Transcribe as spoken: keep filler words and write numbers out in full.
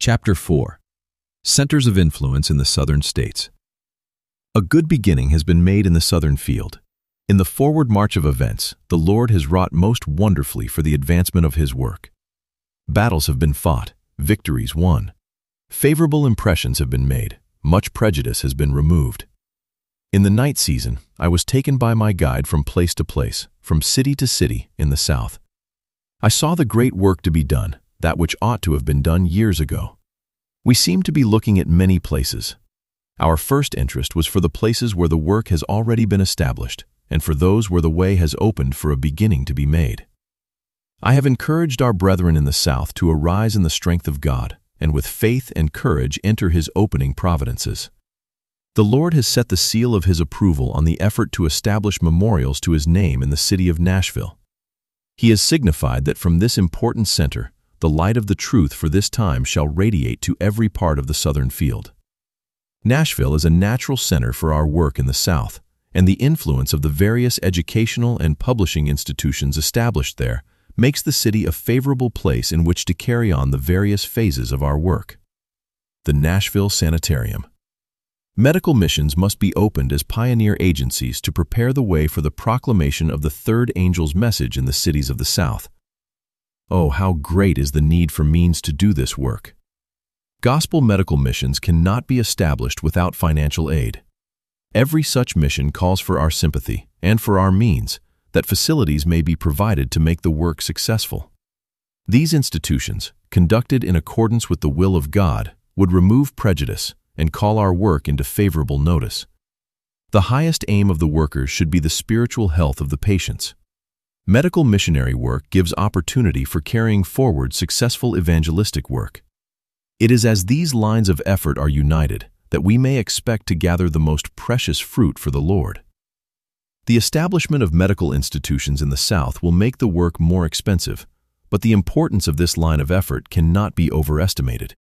Chapter four. Centers of Influence in the Southern States. A good beginning has been made in the Southern field. In the forward march of events, the Lord has wrought most wonderfully for the advancement of His work. Battles have been fought, victories won. Favorable impressions have been made, much prejudice has been removed. In the night season, I was taken by my guide from place to place, from city to city in the South. I saw the great work to be done, that which ought to have been done years ago. We seem to be looking at many places. Our first interest was for the places where the work has already been established, and for those where the way has opened for a beginning to be made. I have encouraged our brethren in the South to arise in the strength of God, and with faith and courage enter His opening providences. The Lord has set the seal of His approval on the effort to establish memorials to His name in the city of Nashville. He has signified that from this important center, the light of the truth for this time shall radiate to every part of the Southern field. Nashville is a natural center for our work in the South, and the influence of the various educational and publishing institutions established there makes the city a favorable place in which to carry on the various phases of our work. The Nashville Sanitarium. Medical missions must be opened as pioneer agencies to prepare the way for the proclamation of the third angel's message in the cities of the South. Oh, how great is the need for means to do this work! Gospel medical missions cannot be established without financial aid. Every such mission calls for our sympathy and for our means, that facilities may be provided to make the work successful. These institutions, conducted in accordance with the will of God, would remove prejudice and call our work into favorable notice. The highest aim of the workers should be the spiritual health of the patients. Medical missionary work gives opportunity for carrying forward successful evangelistic work. It is as these lines of effort are united that we may expect to gather the most precious fruit for the Lord. The establishment of medical institutions in the South will make the work more expensive, but the importance of this line of effort cannot be overestimated.